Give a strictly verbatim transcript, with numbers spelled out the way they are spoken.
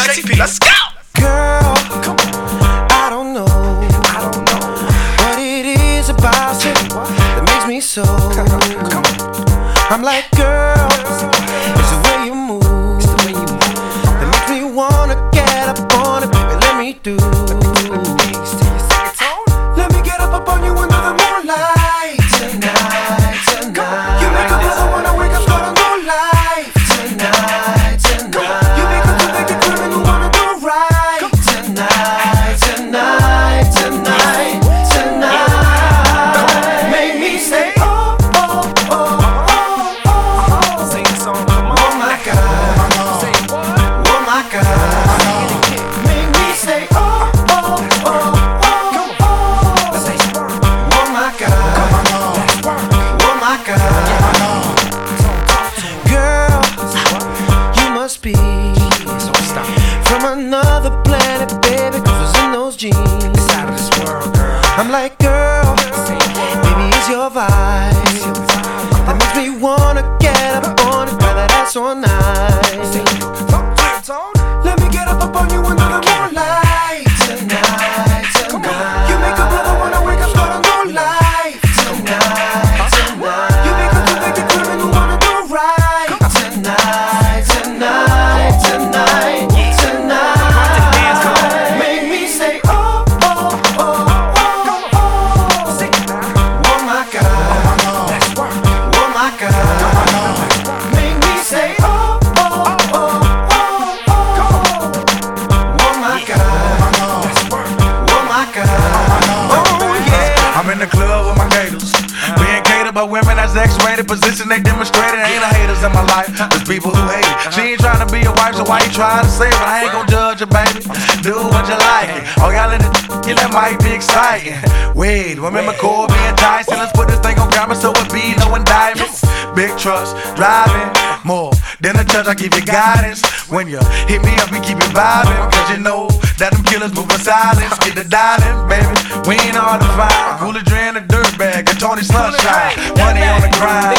Sexy P, let's go. Girl, I don't know, I don't know what it is about you that makes me so. I'm like, girl, it's the way you move that makes me wanna get up on it, baby. Let me do. Let me get up up on you under the moonlight tonight, tonight. You make a brother wanna wake up, start a new life tonight, tonight. You make a feel like the criminal wanna do right tonight, tonight, tonight, tonight. Make me say oh, oh, oh, oh, oh. Sing a song, come on. Oh my God, say what? Oh my God. Make me say oh, oh, oh, oh, oh. Oh my God, oh my God. Girl, you must be from another planet, baby, cause it's in those jeans. I'm like, girl, baby, it's your vibe that makes me wanna get up on it, grab that ass all night. Let me get up up on you under the moonlight tonight, tonight. You make a brother wanna wake up, start a new life tonight, tonight. You make a feel like the criminal wanna do right tonight, tonight, tonight, tonight. Make me say oh, oh, oh, oh, oh. Oh my God, oh my God. Make me say oh, oh, oh, oh, oh. Oh my God, oh my God. Oh yeah. I'm in the club with my gators. Being catered by women that's X-rated. Position they demonstrated. Ain't no haters in my life. There's people who hate it. She ain't trying to be a wife, so why you trying to save it? I ain't gon' judge you, baby. Do what you like. Oh, y'all in the yeah, that might be exciting. Wait, remember Corby and Tyson? Let's put this thing on camera so it be no indictments. Big trucks, driving more than a judge. I give you guidance. When you hit me up, we keep it vibing. Cause you know that them killers move in silence. Get the dialing, baby. We ain't hard to find. Cool Adrian, a dirt bag, and Tony Sunshine. Money on the grind.